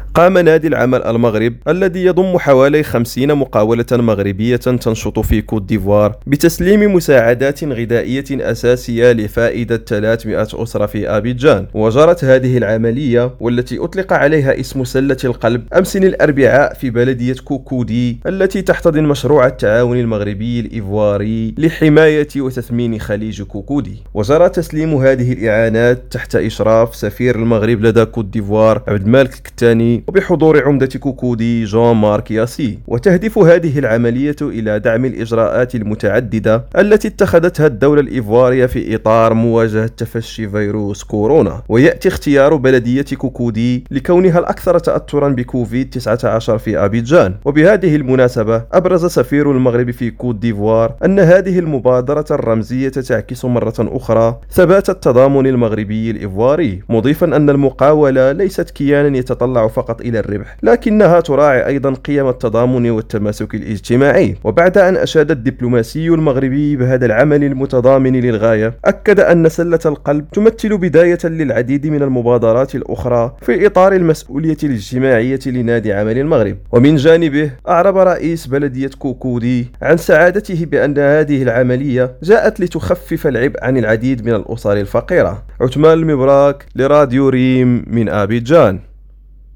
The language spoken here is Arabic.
قام نادي العمل المغرب الذي يضم حوالي 50 مقاولة مغربية تنشط في كوت ديفوار بتسليم مساعدات غذائية أساسية لفائدة 300 أسرة في أبيجان. وجرت هذه العملية والتي أطلق عليها اسم سلة القلب أمس الأربعاء في بلدية كوكودي التي تحتضن مشروع التعاون المغربي الإيفواري لحماية وتثمين خليج كوكودي. وجرى تسليم هذه الإعانات تحت إشراف سفير المغرب لدى كوت ديفوار عبد الملك الكتاني وبحضور عمدة كوكودي جون مارك ياسي. وتهدف هذه العملية إلى دعم الإجراءات المتعددة التي اتخذتها الدولة الإيفوارية في إطار مواجهة تفشي فيروس كورونا. ويأتي اختيار بلدية كوكودي لكونها الأكثر تأثرا بكوفيد-19 في أبيجان. وبهذه المناسبة أبرز سفير المغرب في كوت ديفوار أن هذه المبادرة الرمزية تعكس مرة أخرى ثبات التضامن المغربي الإيفواري، مضيفا أن المقاولة ليست كيانا يتطلع فقط إلى الربح لكنها تراعي أيضا قيم التضامن والتماسك الاجتماعي. وبعد أن أشاد الدبلوماسي المغربي بهذا العمل المتضامن للغاية، أكد أن سلة القلب تمثل بداية للعديد من المبادرات الأخرى في إطار المسؤولية الاجتماعية لنادي عمل المغرب. ومن جانبه أعرب رئيس بلدية كوكودي عن سعادته بأن هذه العملية جاءت لتخفف العبء عن العديد من الأسر الفقيرة. عثمان المبراك لراديو ريم من أبيجان.